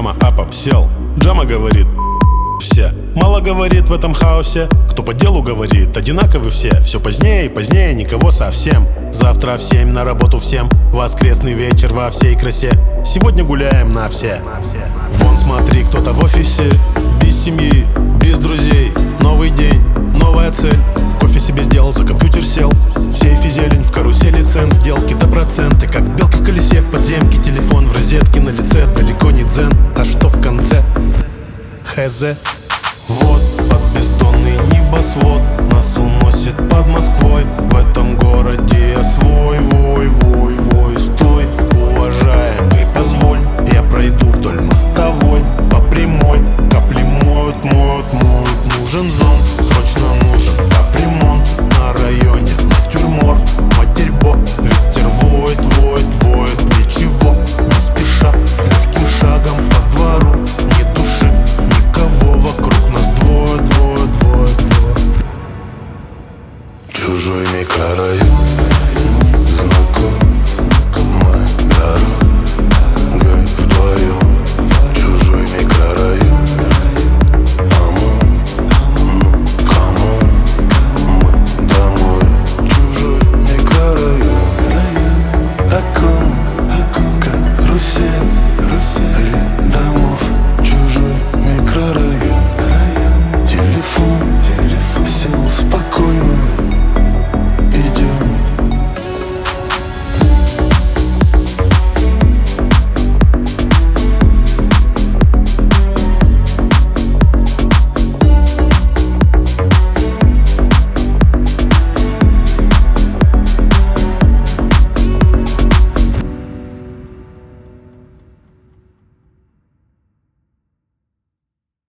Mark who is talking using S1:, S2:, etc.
S1: Джама апап сел. Джама говорит: все. Мало говорит в этом хаосе. Кто по делу говорит, одинаковы все. Все позднее и позднее, никого совсем. Завтра в 7 на работу всем. Воскресный вечер во всей красе. Сегодня гуляем на все. Вон смотри, кто-то в офисе. Без семьи, без друзей. Новый день, новая цель. Кофе себе сделал, за компьютер сел. В сейфе зелень, в карусели цен. Сделки до проценты, как белки в колесе в подземке. Телефон в розетке, на лице далеко не дзен. А что в конце? Хз. Вот под бездонный небосвод нас уносит под Москвой. В этом городе я свой, вой, вой.